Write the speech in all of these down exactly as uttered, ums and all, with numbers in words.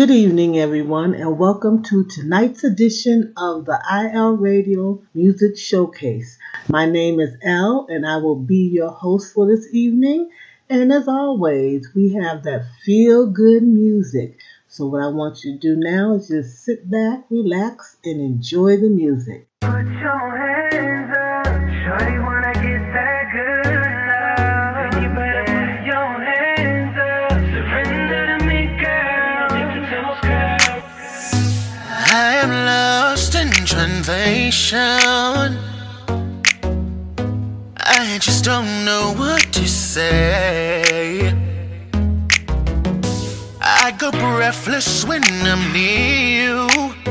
Good evening, everyone, and welcome to tonight's edition of the I L Radio Music Showcase. My name is Elle, and I will be your host for this evening. And as always, we have that feel-good music. So what I want you to do now is just sit back, relax, and enjoy the music. Put your hands up, shorty wanna get that good love. And you better put your hands up, surrender to me, girl. Make your toes curl. I am lost in translation. I just don't know what to say. I go breathless when I'm near you,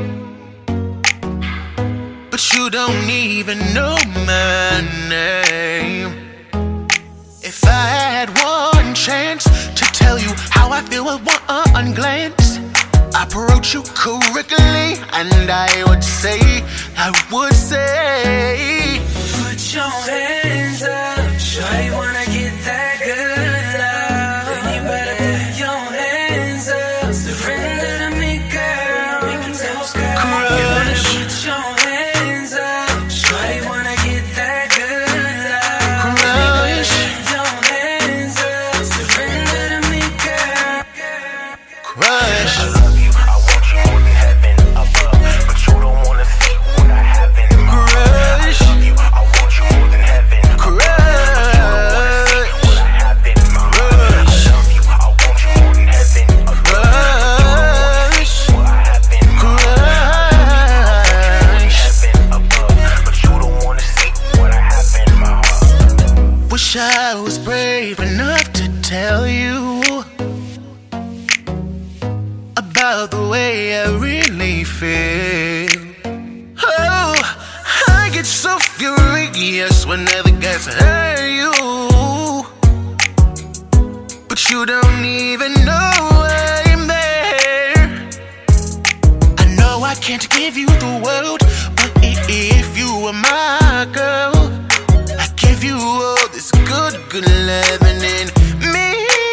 but you don't even know my name. If I had one chance to tell you how I feel with one glance, I approach you correctly, and I would say, I would say, put your hands up, shorty wanna get that good love. Then you better put your hands up, surrender to me, girl. Make your toes curl. You better put your hands up, shorty wanna get that good love. Then you better put your hands up, surrender to me, girl. crush. I love you, I want you more than heaven above, but you don't wanna see what I have in my heart. I love you, I want you more than heaven above, but you don't wanna see what I have in my heart. I love you, I want you more than heaven above, but you don't wanna see what I have in my heart. I love you, I want you more than heaven above, but you don't wanna see what I have in my heart. Wish I was brave enough to tell you about the way I really feel. Oh, I get so furious whenever guys hurt you, but you don't even know I'm there. I know I can't give you the world, but i- if you were my girl, I'd give you all this good, good loving in me.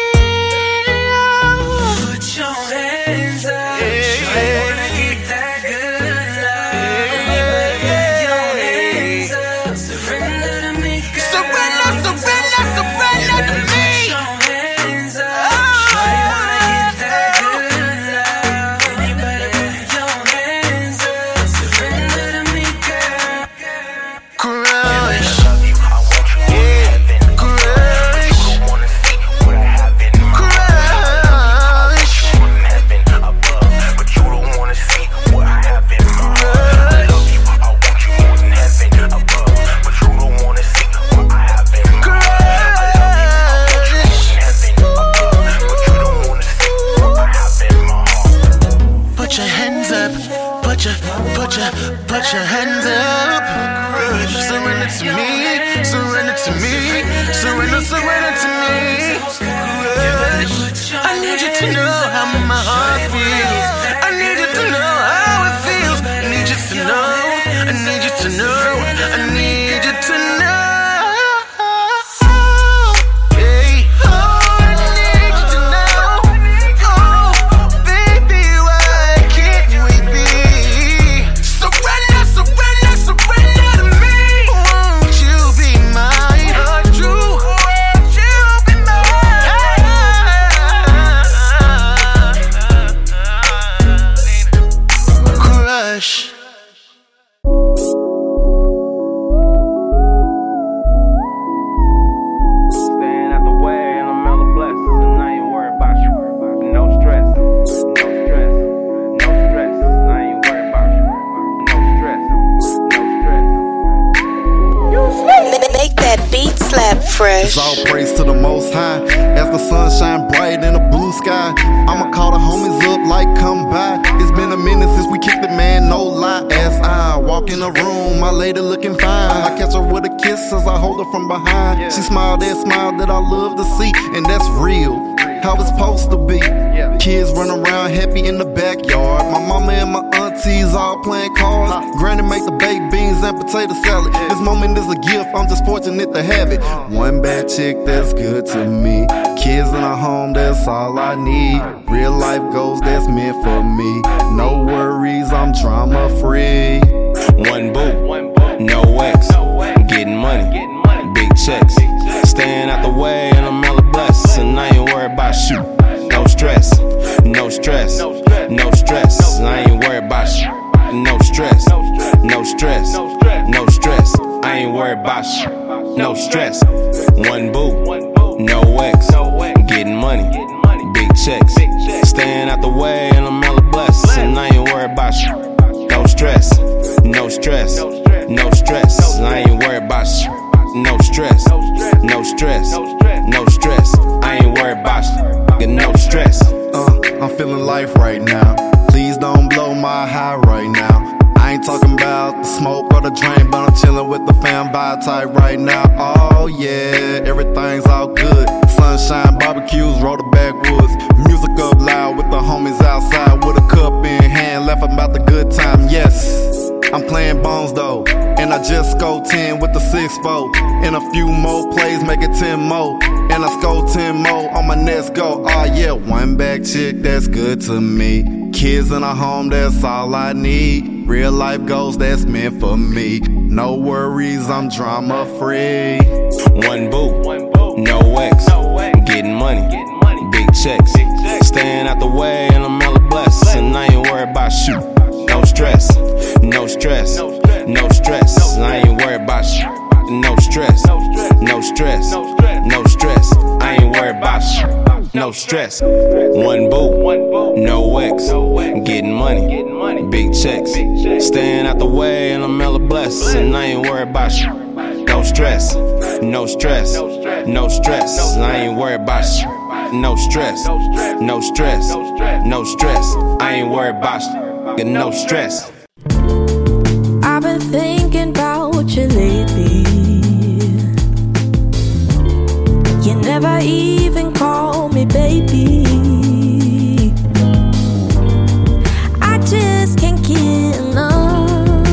Put your hands up, shorty wanna get that good love. And you better put your hands up, surrender to me, girl. Surrender, surrender, surrender to me. Put your hands up, shorty wanna get that good love. And you better put your hands up, surrender to me, girl. Crush, I love you, I want you more than heaven above, but crush, you don't wanna see what I have in my heart. crush, More than heaven above, but you don't wanna see what I have in my heart. I love you, I want you more than heaven above, but you don't wanna see what I have in my heart. I love you, I want you more than heaven above, but you don't wanna see what I have in my heart. Put your hands up, put your, put your, put your hands up. Crush, surrender to me, surrender to me, surrender, surrender to me. Crush, I need you to know how my heart feels. I need you to know how it feels. I need you to know, I need you to know, I need you to know. Hey, oh, I need you to know. Oh, baby, why can't we be? Surrender, surrender, surrender to me. Won't you be mine? Won't you, won't you be mine? Crush. Staying out the way and I'm hella blessed, and I ain't worried about you. No stress, no stress, no stress. I ain't worried about you. No stress, no stress. Make that beat slap fresh. It's all praise to the Most High. As the sun shine bright in the blue sky, I'ma call the homies up like come by. It's been a minute since we kicked it, man, no lie. As I walk in the room, my lady looking fine. I catch her with a kiss as I hold her from behind. She smiled that smile that I love to see, and that's real, how it's supposed to be. Kids run around happy in the backyard. My mama and my aunties all playing cards. Granny make the baked beans and potato salad. This moment is a gift, I'm just fortunate to have it. One bad chick that's good to me, Kids in a home, that's all I need. Real life goals, that's meant for me. No worries, I'm drama free. One boo, no ex, getting money, big checks. Staying out the way and I'm hella blessed. And I ain't worried about you. No stress, no stress, no stress. I ain't worried about you. No stress, no stress, no stress. I ain't worried about you. No stress. One boo, no ex, getting money, big checks. Staying out the way and I'm hella blessed. And I ain't worried about you. No stress, no stress, no stress. I ain't worried about you. No stress, no stress, no stress. I ain't worried about you. No stress. Uh, I'm feeling life right now. Please don't blow my high right now. I ain't talking about the smoke or the drain, but I'm chilling with the fam vibe type right now. Oh yeah, everything's all good. Sunshine, barbecues, roll the backwoods. Music up loud with the homies outside with a cup in hand, laughing about the good time. Yes, I'm playing bones though, and I just scored ten with the six four. In a few more plays, make it ten more, and I score ten more on my next go. Oh yeah, one bag chick, that's good to me. Kids in a home, that's all I need. Real life goals, that's meant for me. No worries, I'm drama free. One boo, no ex, getting money, big checks. Staying out the way and I'm hella blessed. And I ain't worried about you. No stress, no stress, no stress. I ain't worried about you. No stress, no stress, no stress. I ain't worried about you. No stress. One boo, no ex, getting money, big checks. Staying out the way and I'm hella blessed. And I ain't worried about you. No stress, no stress, no stress. I ain't worried about you. No stress, no stress, no stress. I ain't worried about you. No stress. I've been thinking about you lately. You never even call me baby. I just can't get enough.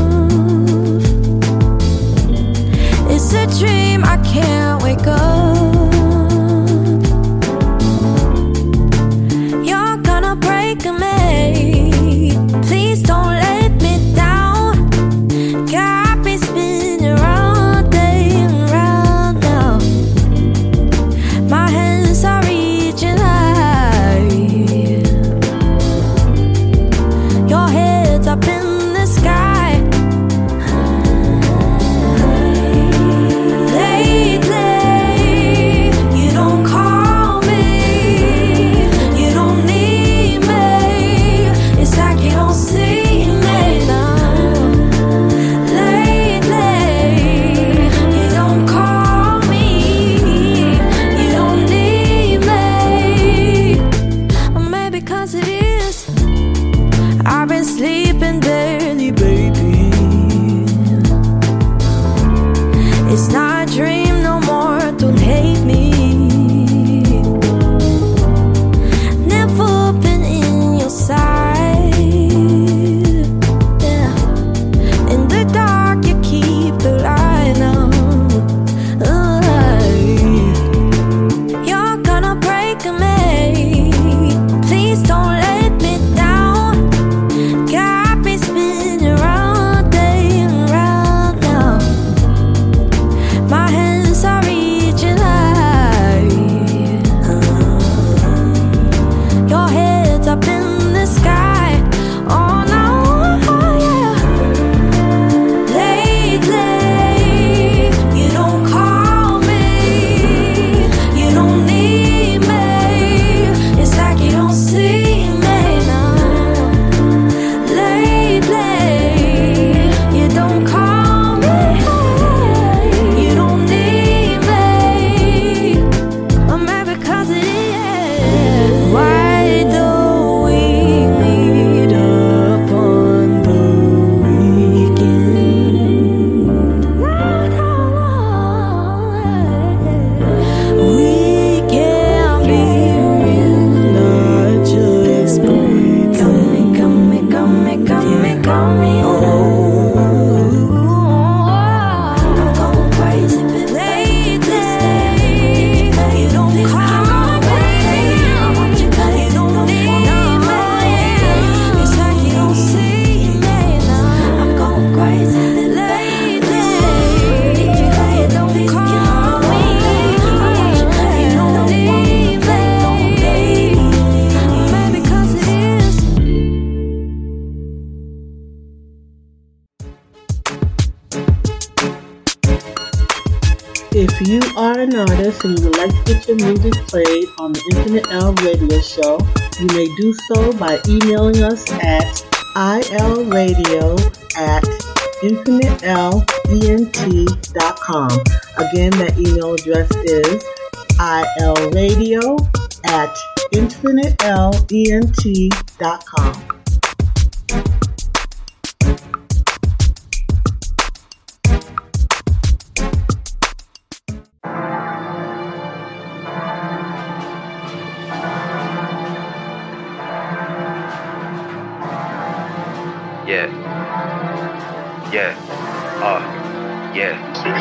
It's a dream, I can't wake up. You're gonna break me. Please don't let me down. Got me spinning round and round now. My hands are reaching out. If you are an artist and you would like to get your music played on the Infinite L Radio Show, you may do so by emailing us at ilradio at infinite lent dot com. Again, that email address is ilradio at infinite lent dot com. Yeah. Yeah. Uh. Yeah.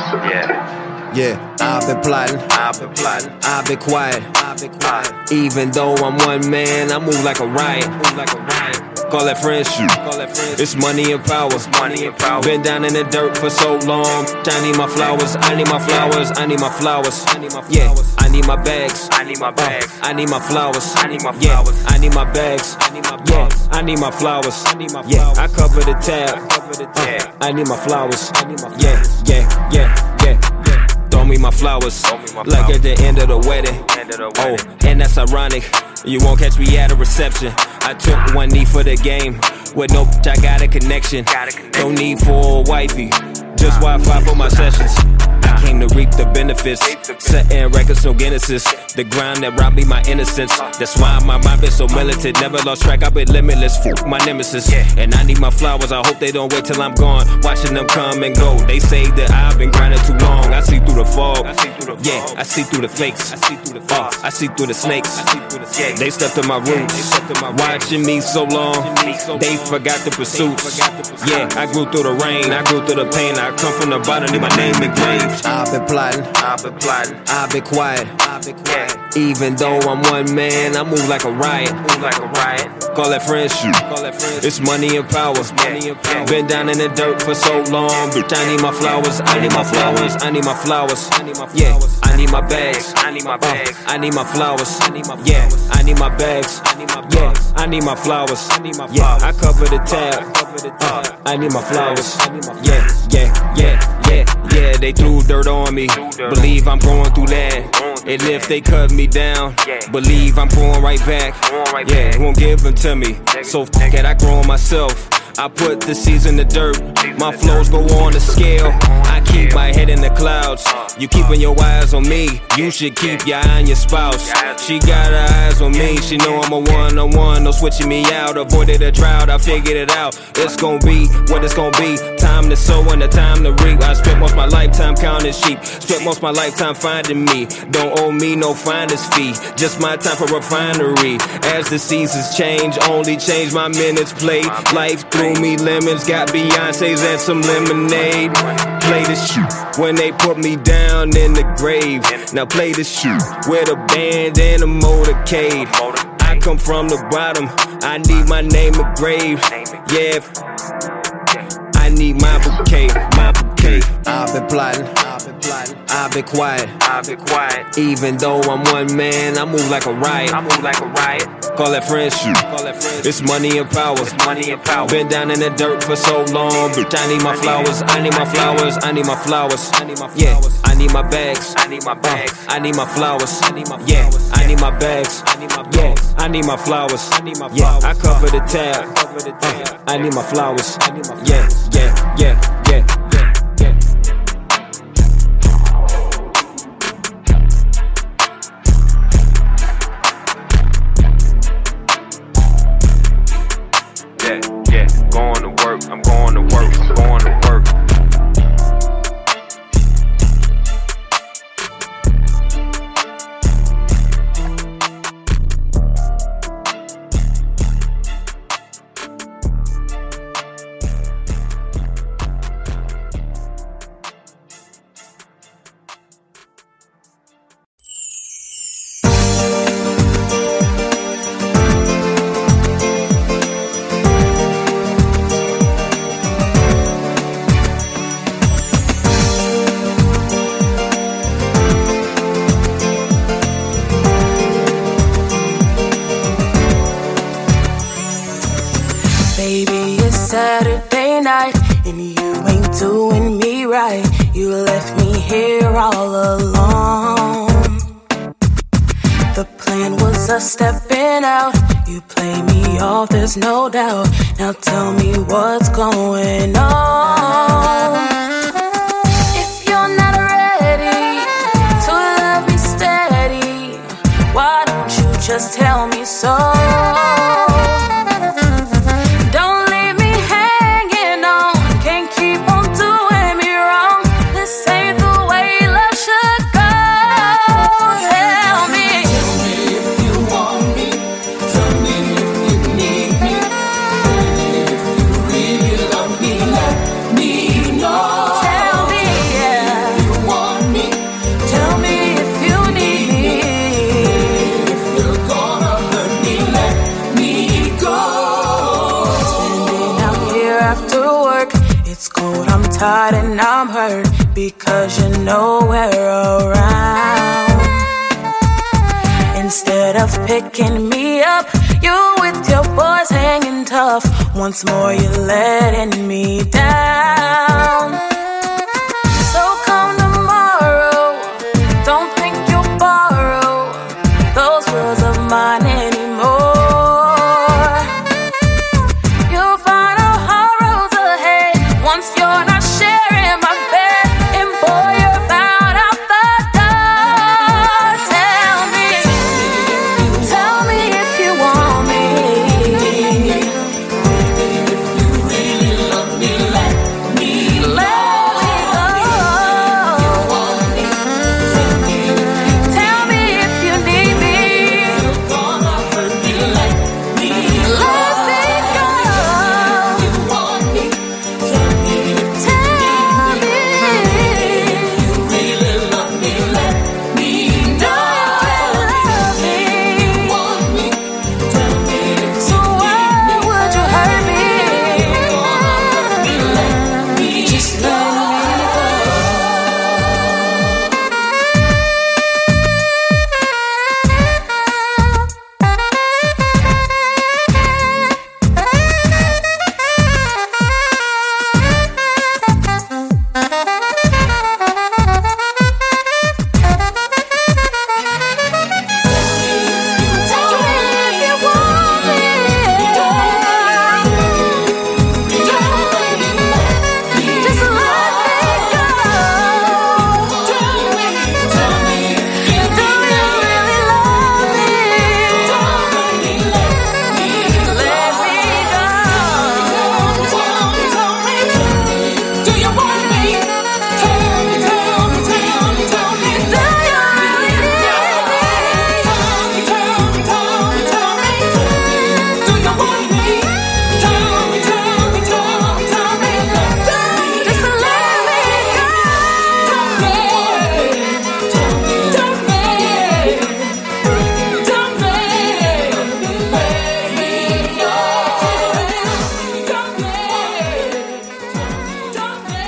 Yeah. Yeah, I've been plotting, I've been plotting, I've been quiet, I've been quiet. Even though I'm one man, I move like a riot, move like a riot. Call that friendship, call that friendship. It's money and power, it's money and power. Been down in the dirt for so long. I need my flowers, I need my flowers, I need my flowers. Yeah, I need my bags, I need my bags. Uh, I need my flowers, I need my yeah, flowers. I need my bags, I need my yeah, flowers. I need my flowers, I need my yeah. flowers. I cover the tab, I cover the tab. Uh, I need my flowers, I need my yeah, flowers. yeah, yeah, yeah, yeah. Throw me my flowers, Throw me my like flowers. at the end of the wedding. End of the wedding. Oh, and that's ironic. You won't catch me at a reception. I took one knee for the game. With no bitch, I got a connection. Got a connection. No need for a wifey. Just Wi-Fi for my sessions. I came to reap the benefits. Setting records, no Guinnesses. The grind that robbed me my innocence. That's why my mind been so militant. Never lost track, I've been limitless. Fuck my nemesis. And I need my flowers, I hope they don't wait till I'm gone. Watching them come and go. They say that I've been grinding too long. I see through the fog. Yeah, I see through the fakes. I see through the fakes. I see through the snakes. Yeah, they stepped in my roots. Watching me so long. They forgot the pursuits. Yeah, I grew through the rain. I grew through the pain. I come from the bottom, need my name engraved. I've been plotting, I've been plotting, I've been quiet, I've been quiet. Even though I'm one man, I move like a riot, Move like a riot. Call that friendship, call that friendship. It's money and power, money and power. Been down in the dirt for so long, but I need my flowers, I need my flowers, I need my flowers, yeah, I need my bags, I need my bags. uh, I need my flowers, yeah, I need my bags, yeah, I need my flowers, yeah, I cover the tab, uh, I need my flowers, yeah, yeah, yeah, yeah, yeah, they threw dirt on me, believe I'm going through that. And if they cut me down, believe I'm going right back. Yeah, won't give them to me. So f it, I grow on myself. I put the seeds in the dirt. My flows go on the scale. I keep my head in the clouds. You keeping your eyes on me. You should keep your eye on your spouse. She got her eyes on me. She know I'm a one-on-one. No switching me out. Avoided a drought. I figured it out. It's gonna be what it's gonna be. Time to sow and the time to reap. I spent most my lifetime counting sheep. Spent most my lifetime finding me. Don't owe me no finder's fee. Just my time for refinery. As the seasons change, only change my minutes played. Life threw me lemons, got Beyonce's and some lemonade. Play the shoot when they put me down in the grave. Now play the shoot with a band and a motorcade. I come from the bottom, I need my name engraved. Yeah, I need my bouquet, my bouquet. I've been plotting, I've been plotting, I've been quiet, I've been quiet. Even though I'm one man, I move like a riot. I move like a riot. Call that friendship, call that friendship. It's money and power, It's money and power. Been down in the dirt for so long, but I need my flowers, I need my flowers, I need my flowers, yeah, I need my bags, I need my bags. uh, I need my flowers, yeah, I need my bags, yeah, I need my flowers, yeah, I cover the tab, uh, I need my flowers, yeah, yeah, yeah, yeah, yeah, yeah. Yeah, yeah, going to work, I'm going to work, I'm going to work. Baby, it's Saturday night and you ain't doing me right. You left me here all alone. The plan was us stepping out. You play me off, there's no doubt. Now tell me what's going on. If you're not ready to love me steady, why don't you just tell me so? Don't leave me hanging on. Can't keep on doing me wrong. This ain't the way love should go. Tell me. Tell me if you want me. Tell me if you need me. And if you really love me, let me know. Tell me, yeah. If you want me. Tell me if you need me. If you're gonna hurt me, let me go. Standing out here after work, it's cold, I'm tired and I'm hurt because you're nowhere around. Instead of picking me up, you with your boys hanging tough. Once more you're letting me down. So come tomorrow, don't think you'll borrow those words of mine anymore. You'll find a hard roads ahead once you're not sharing my bed. And boy, you're bound out the door. Tell me, tell me if you want me. If you really love me, let me Let me go. Tell me if you need me. gonna hurt me, let me Let me go. want me. Tell me. Really love me, let me Do you love me? want me. Tell me if So why would you hurt me? Just let me go. Tell me if you want me. Just let me go. Do you really love me? Let me go. Do you want me? Tell me, tell me, tell me, tell me. Do you really need me? Tell me, tell me, tell me, tell me. Do you want me? Tell me, tell me, tell me, tell me. Just let me go. Tell me, tell me, tell me. Tell me, let me know. Tell me, tell me,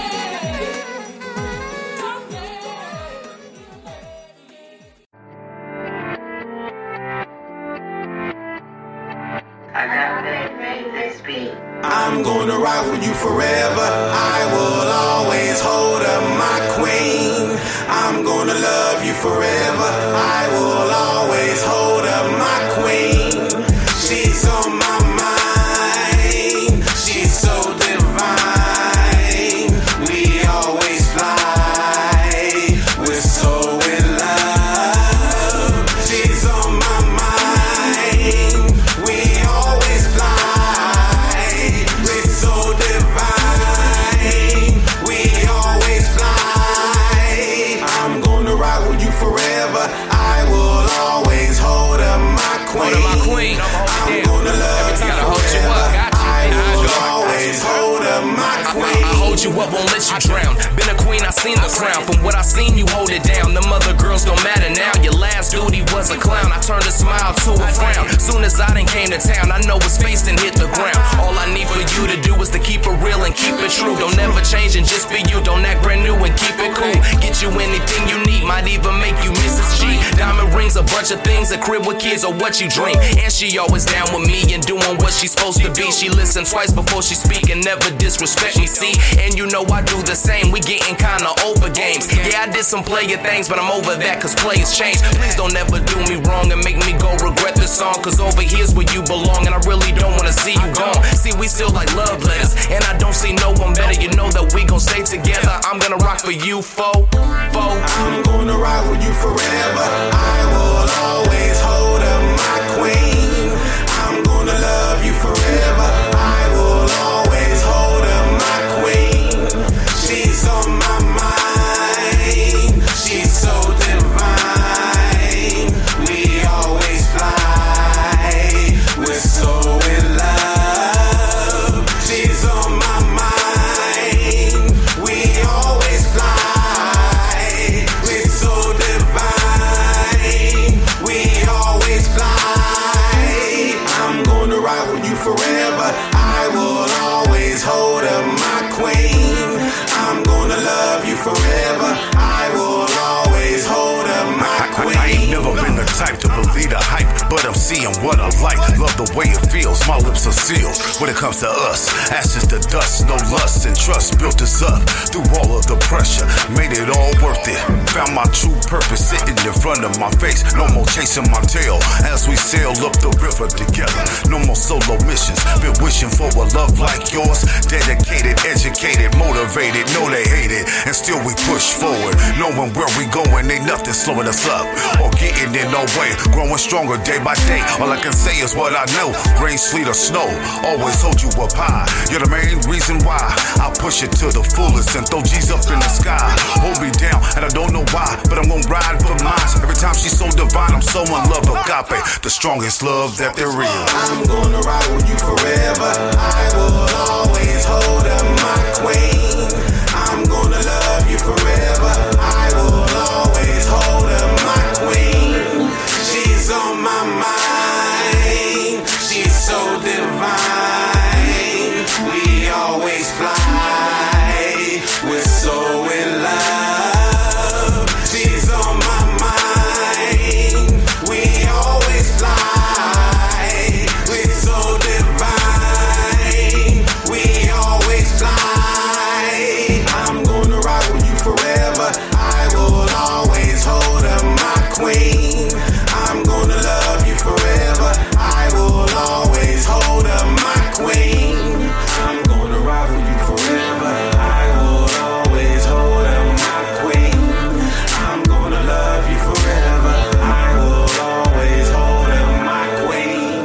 I'm gonna ride with you forever. I will always hold up my queen. I'm gonna love you forever. I will always hold up my queen. She's on my mind. She's so divine. We always fly. We're so in love. She's on my mind. We always fly. We're so divine. We always fly. I'm gonna ride with you forever. I will always hold up my queen. Hold up my queen. I'm gonna love you Gotta hold you forever. up. Got you. I Nah, will go. always hold up my I, queen. I hold you up, won't let you drown. Been a queen, I seen the crown. From what I seen, you hold it down. Them other girls don't matter now. Your last duty was a clown. I turned a smile to a frown. Soon as I done came to town, I know it's faced and hit the ground. All I need for you to do is to keep it real and keep it true. Don't ever change and just be you. Don't act brand new and keep it cool. Get you anything you need, might even make you Missus G. Diamond rings, a bunch of things, a crib with kids or what you dream. And she always down with me and doing what she's supposed to be. She listen twice before she speak and never disrespect me, see. And you know I do the same, we getting kinda over games. Yeah, I did some player things, but I'm over that cause players change. Please don't ever do me wrong and make me go regret this song, cause over here's where you belong, and I really don't wanna see you gone. See, we still like love letters, and I don't see no one better. You know that we gon' stay together. I'm gonna rock for you, fo, fo. I'm gonna rock with you forever. I will always hold up my queen. I'm gonna love you forever. I will always hold up my queen. She's on my mind. She's so divine. We always fly. We're so in love. She's on my mind. We always fly. We're so divine. We always fly. I'm gonna ride with you forever. I will always hold up my queen. I'm gonna love you forever. I will always hold up my queen. I, I ain't never been the type to believe the hype, but I'm seeing what I like. Love the way it feels. My lips are sealed when it comes to us. Ashes to dust, no lust and trust built us up through all of the pressure. Made it all worth it. Found my true purpose sitting in front of my face. No more chasing my tail as we sail up the river together. No more solo missions. Been wishing for a love like yours. Dedicated, educated, motivated. Know they hate it, and still we push forward. Knowing where we going, ain't nothing slowing us up or getting in our way. Growing stronger day by day. All I can say is what I know. Rain, sleet, or snow, always hold you up high. You're the main reason why I push it to the fullest and throw G's up in the sky. Hold me down, and I don't know why, but I'm gonna ride for mine. Every time she's so divine, I'm so in love. Agape, the strongest love that there is. I'm gonna ride with you forever. I will always hold up my queen. I'm gonna love you forever. I will always hold up my queen. She's on my mind. She's so divine. We always fly. We're so in love. She's on my mind. We always fly. We're so divine. We always fly. I'm gonna ride with you forever. I will always hold up my queen. I'm gonna love you forever. I will always hold up my queen. I'm gonna ride with you forever. I will always hold up my queen. I'm gonna love you forever. I will always hold up my queen.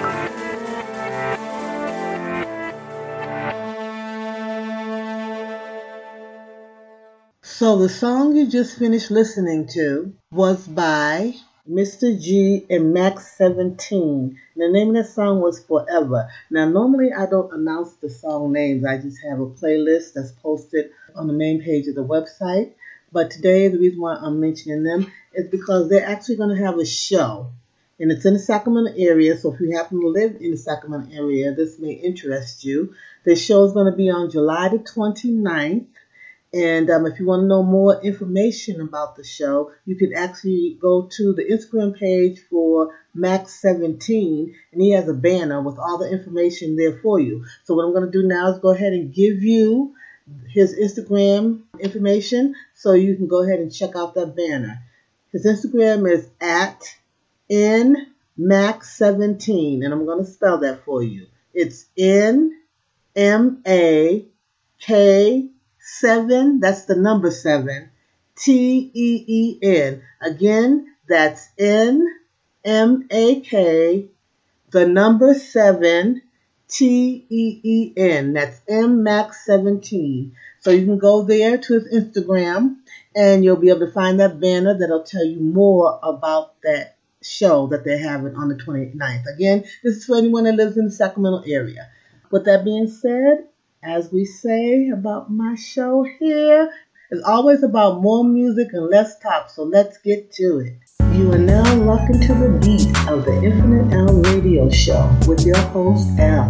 So the song you just finished listening to was by Mister G and Max seventeen. And the name of the song was Forever. Now, normally I don't announce the song names. I just have a playlist that's posted on the main page of the website. But today, the reason why I'm mentioning them is because they're actually going to have a show. And it's in the Sacramento area, so if you happen to live in the Sacramento area, this may interest you. The show is going to be on July the twenty-ninth. And um, if you want to know more information about the show, you can actually go to the Instagram page for Max seventeen, and he has a banner with all the information there for you. So what I'm going to do now is go ahead and give you his Instagram information so you can go ahead and check out that banner. His Instagram is at N Max seventeen, and I'm going to spell that for you. It's N M A K seven, that's the number seven, T E E N. Again, that's N M A K, the number seven, T E E N. That's M Max seventeen. So you can go there to his Instagram, and you'll be able to find that banner that'll tell you more about that show that they're having on the twenty-ninth. Again, this is for anyone that lives in the Sacramento area. With that being said, as we say about my show here, it's always about more music and less talk, so let's get to it. You are now locked into the beat of the Infinite L Radio Show with your host, L.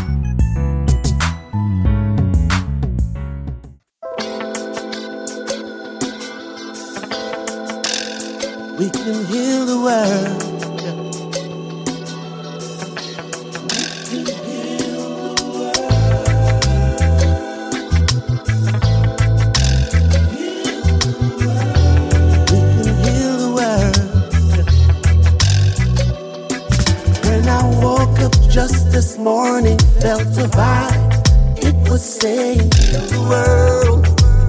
We can heal the world. Heal the world. saying, heal the world.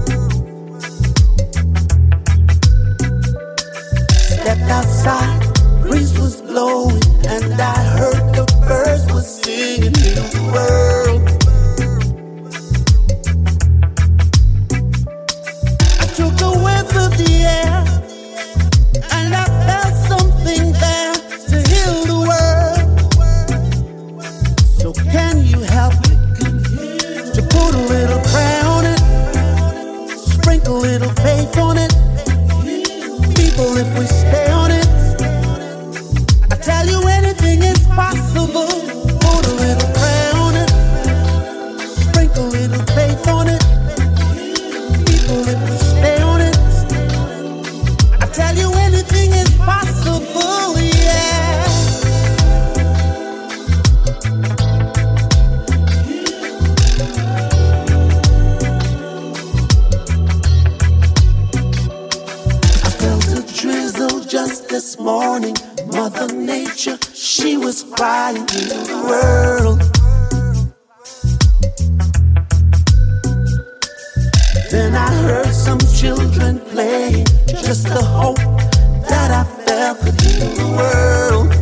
Stepped outside, breeze was blowing, and I heard the birds were singing, heal the world. I took a whiff of the air, and I felt something there to heal the world. So can you help me to put a little prayer on it, sprinkle a little faith on it? People, if we stay on it, I tell you anything is possible. Put a little prayer on it, sprinkle a little faith on it. People, if we stay on it, I tell you anything is possible, yeah. I felt a drizzle just this morning. Mother Nature, she was crying in the world. Then I heard some children playing, just the hope that I felt could heal the world.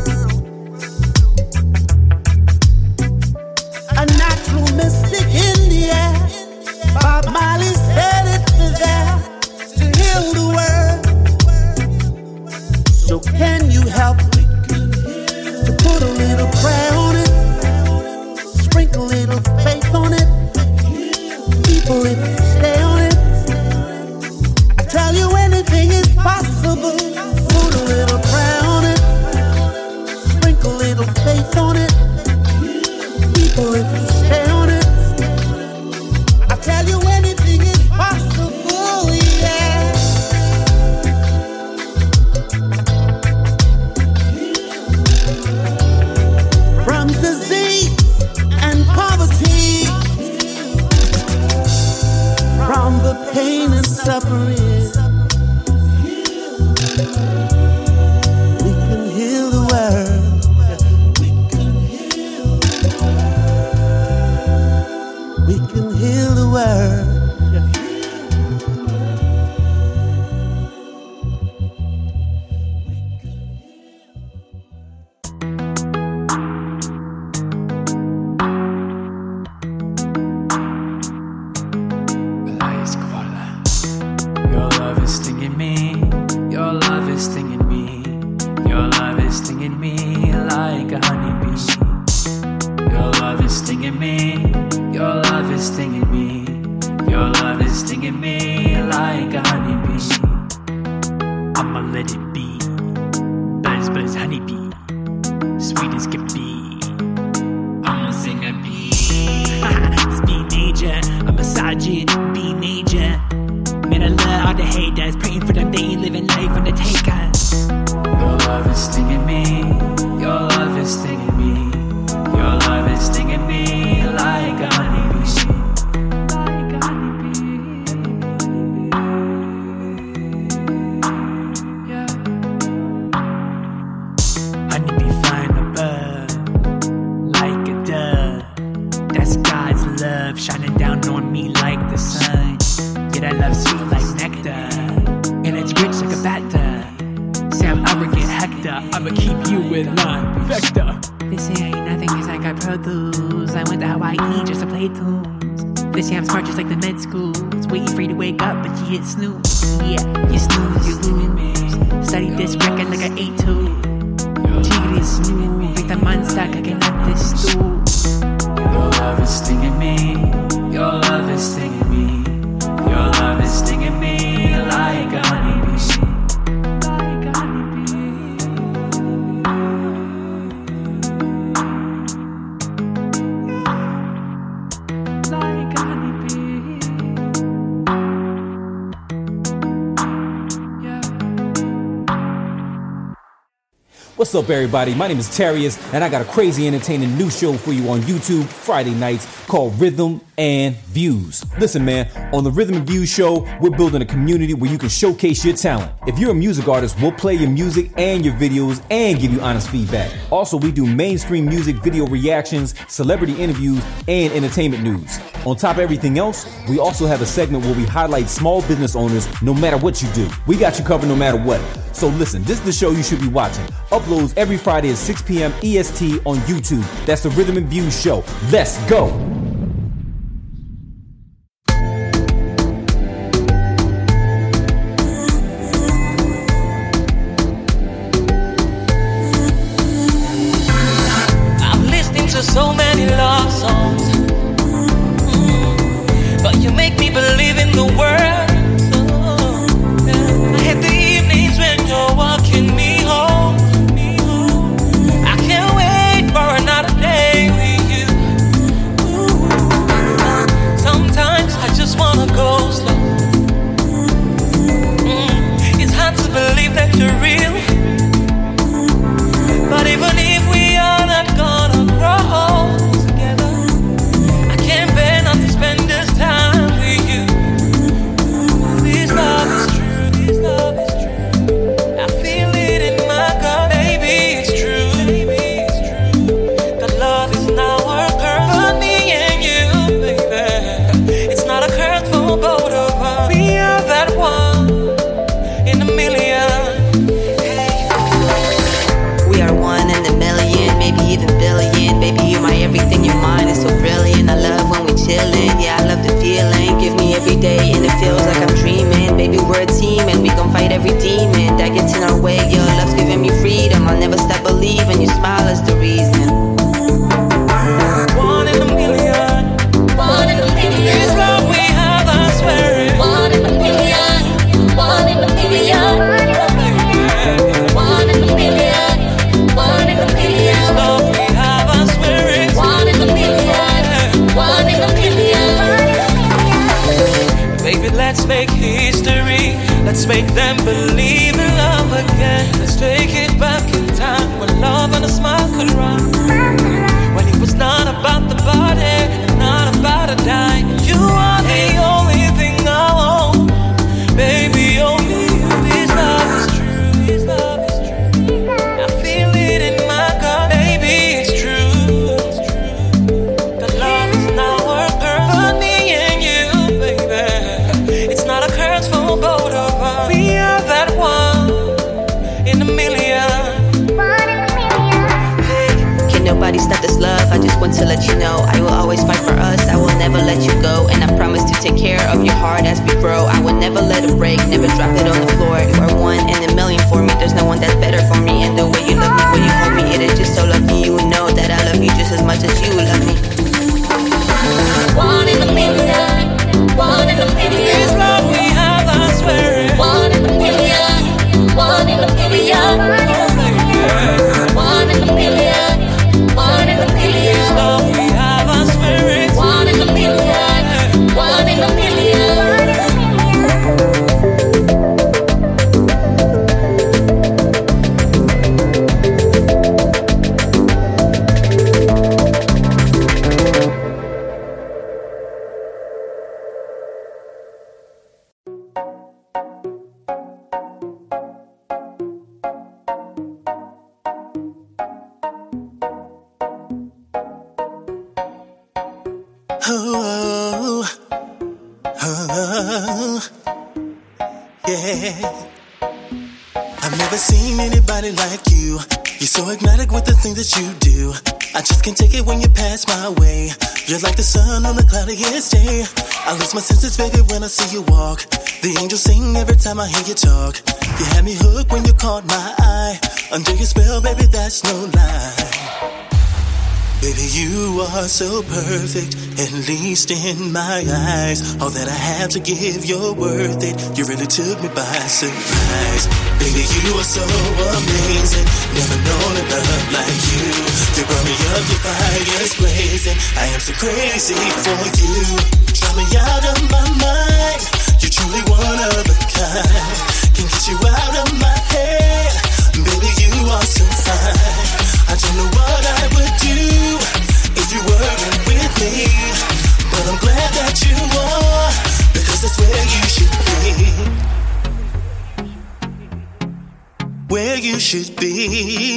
A natural mystic in the air, Bob Marley said it was there to heal the world. So can you help me to put a little prayer on it, sprinkle a little faith on it? People, if you stay on it, I tell you anything is possible. Put a little prayer on it, sprinkle a little faith on it. People, if you stay on it, I tell you anything is possible, yeah. From disease and poverty, from the pain and suffering, we can heal the world. We can heal the world. Your love is stinging me. Your love is stinging me. Your love is stinging me like a honeybee. Your love is stinging me. Your love is stinging me. Your love is stinging me like a honeybee. I'ma let it be. Buzz, buzz, honeybee. Sweet as can be. I'ma sing a bee. It's B major. I massage it. B major. Man, I love all the haters, praying for them, they ain't living life on the takers. Your love is stinging me. Your love is stinging me. Your love is stinging me like a honeybee. Like a honeybee. Yeah. Honeybee flying above, like a dove. That's God's love shining down on me like the sun. Yeah, that love's sweet like nectar, and it's rich like a bathtub. Say I'm arrogant Hector, I'ma keep you in line, Vector. They say I ain't nothing cause I got Pro Tools. I went to Hawaii just to play tunes. They say I'm smart just like the med schools. Waiting for you to wake up, but you hit snooze. Yeah, you snooze, you lose. Study this record like an eight two. Jiggity smooth, like the monster cooking up this stew. Your love is stinging me. Your love is stinging me. Your love is stinging me like a honeybee. Like a honeybee. Like a honeybee. Yeah. What's up, everybody? My name is Terrius, and I got a crazy entertaining new show for you on YouTube Friday nights called Rhythm and Views. Listen, man, on the Rhythm and Views show, we're building a community where you can showcase your talent. If you're a music artist, we'll play your music and your videos and give you honest feedback. Also, we do mainstream music video reactions, celebrity interviews, and entertainment news. On top of everything else, we also have a segment where we highlight small business owners no matter what you do. We got you covered no matter what. So listen, this is the show you should be watching. Uploads every Friday at six p.m. E S T on YouTube. That's the Rhythm and Views show. Let's go. I'm listening to so many love songs, mm, but you make me believe in the world. Oh, yeah. I hate the evenings when you're walking me home. I can't wait for another day with you. Sometimes I just wanna go slow. Mm, it's hard to believe that you're real, but even if we are not gonna grow together, I can't bear not to spend this time with you. This love is true, this love is true. I feel it in my gut, baby, it's true. Baby, it's true. The love is now a curse for me and you, baby. It's not a curse for both of us. We are that one in a million. We are one in a million, maybe even billion. Baby, you're my everything, your mind is so brilliant. I love when we chillin', yeah, I love the feeling. Give me every day and it feels like I'm dreaming. Baby, we're a team and we gon' fight every demon that gets in our way. Your love's giving me freedom, I'll never stop believing. Your smile is the reason. One in a million. One in a million. This love we have, I swear it. One in a million. One in a million. One in a million. One in a million. This love we have, I swear it. One in a million. One in a million. Baby, let's make history. Let's make them believe in love again. Let's take it back in time when love and a smile could run. When it was not about the body and not about a dime. You are the only thing I want, baby, only you. This love is true, this love is true. I feel it in my gut, baby, it's true. The love is now a curse for me and you, baby. It's not a curse for both of us. We are that one in a million. Can nobody stop this love? I just want to let you know I will always fight for us, I will never let you go. And I promise to take care of your heart as we grow. I will never let it break, never drop it on the floor. You are one in a million for me, there's no one that's better for me. And the way you love me, when you hold me, it is just so lovely. You know that I love you just as much as you love me. One in a million. One in a million. This love we have, I swear it. One in a million. One in a million. One in a million. One in a million. This love we have, I swear it. One in a million. One in a million. Oh, oh, yeah. I've never seen anybody like you. You're so hypnotic with the things that you do. I just can't take it when you pass my way. You're like the sun on the cloudiest day. I lose my senses, baby, when I see you walk. The angels sing every time I hear you talk. You had me hooked when you caught my eye. Under your spell, baby, that's no lie. Baby, you are so perfect, at least in my eyes. All that I have to give, you're worth it. You really took me by surprise. Baby, you are so amazing. Never known a love like you. You brought me up, your fire's blazing. I am so crazy for you. Drive me out of my mind. You're truly one of a kind. Can't get you out of my head. Baby, you are so fine. you should be,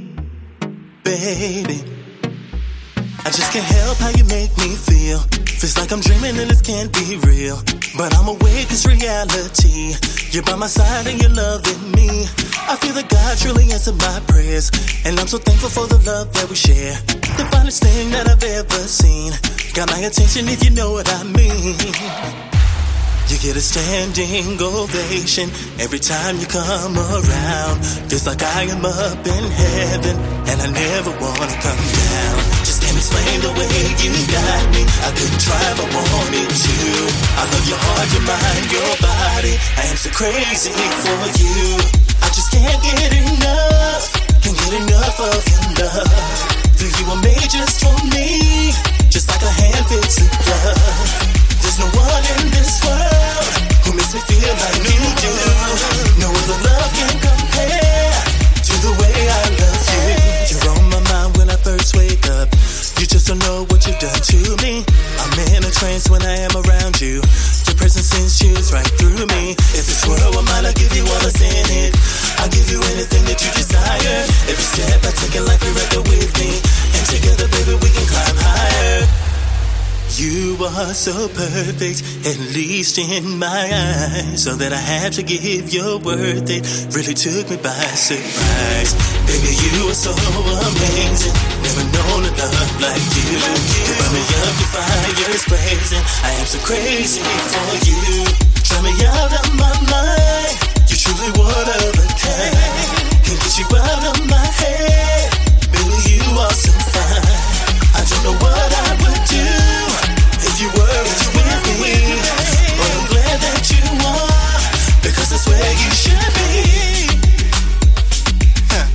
baby. I just can't help how you make me feel. Feels like I'm dreaming and this can't be real, but I'm awake, it's reality. You're by my side and you're loving me. I feel that God truly answered my prayers, and I'm so thankful for the love that we share. The finest thing that I've ever seen. Got my attention if you know what I mean. You get a standing ovation every time you come around. Feels like I am up in heaven, and I never wanna come down. Just can't explain the way you got me. I couldn't try if I wanted to. I love your heart, your mind, your body. I am so crazy for you. I just can't get enough. Can't get enough of your love. Feel you were made just for me, just like a hand fits a glove. There's no one in this world who makes me feel like you do. No other love can compare to the way I love you. You're on my mind when I first wake up. You just don't know what you've done to me. I'm in a trance when I am around you. Your presence sends chills right through me. If this world were mine, I'll give you all that's in it. I'll give you anything that you desire. Every step I take in life, you're right there with me. And together, baby, we can climb higher. You are so perfect, at least in my eyes, so that I had to give your worth. It really took me by surprise. Baby, you are so amazing. Never known a love like you. You burn me up, your fire's blazing. I am so crazy for you. Drive me out of my mind. You're truly one of a kind. Can't get you out of my head. Baby, you are so fine. I don't know what I would do if you were with me, but I'm glad that you are, because that's where you should be. Huh.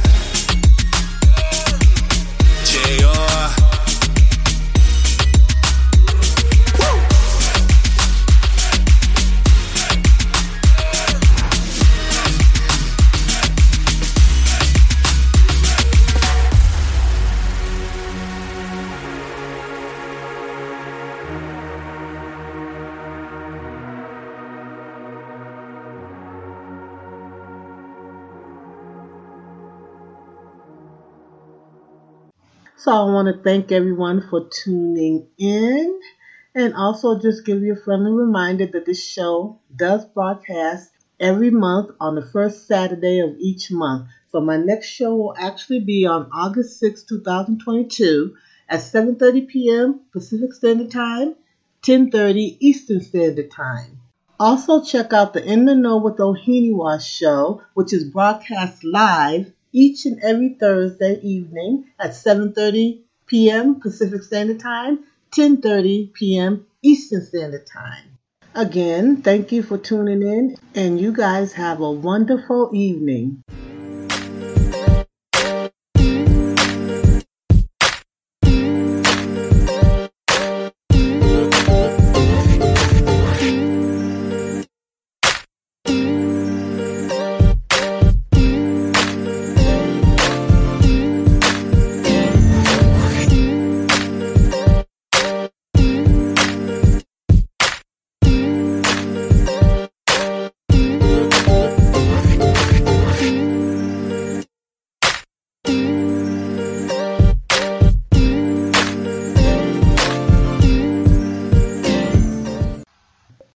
J R So I want to thank everyone for tuning in, and also just give you a friendly reminder that this show does broadcast every month on the first Saturday of each month. So my next show will actually be on August sixth, twenty twenty-two at seven thirty p.m. Pacific Standard Time, ten thirty Eastern Standard Time. Also check out the In the Know with Ohiniwa show, which is broadcast live each and every Thursday evening at seven thirty p.m. Pacific Standard Time, ten thirty p.m. Eastern Standard Time. Again, thank you for tuning in, and you guys have a wonderful evening.